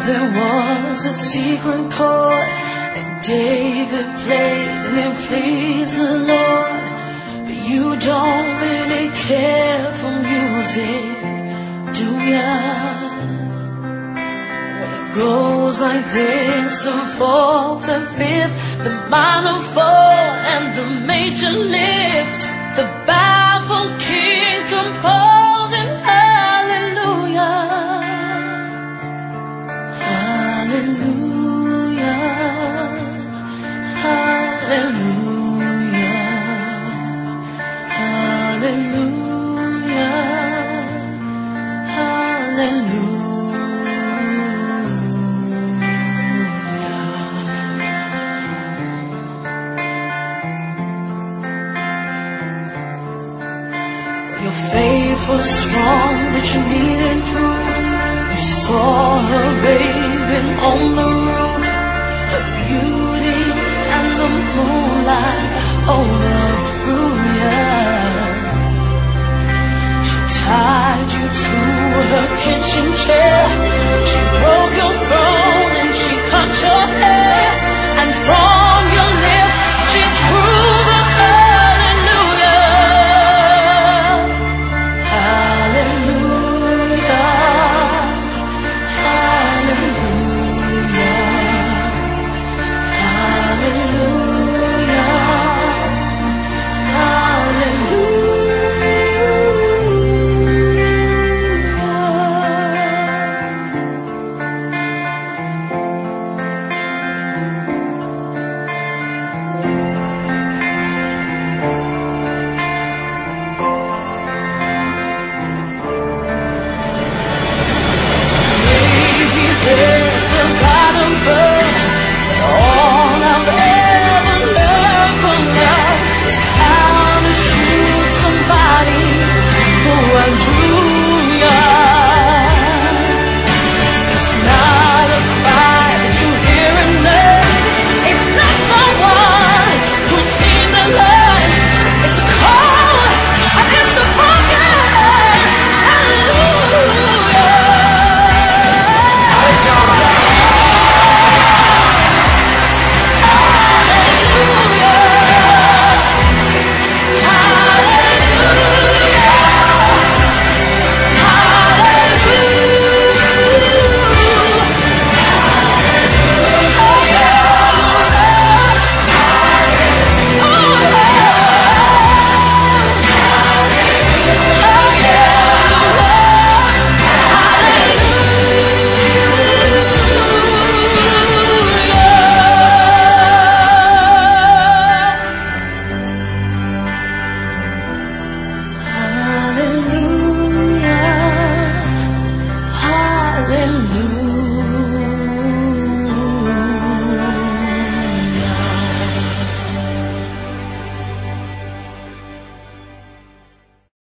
There was a secret chord that David played and it pleased the Lord. But you don't really care for music, do ya? When it goes like this, the fourth and fifth, the minor fall and the major lift, the baffled king composing hallelujah. Hallelujah, hallelujah, hallelujah, hallelujah. Your faith was strong, but you needed proof. You saw her bathing on the roof, her beauty and the moonlight overthrew ya. She tied you to her kitchen chair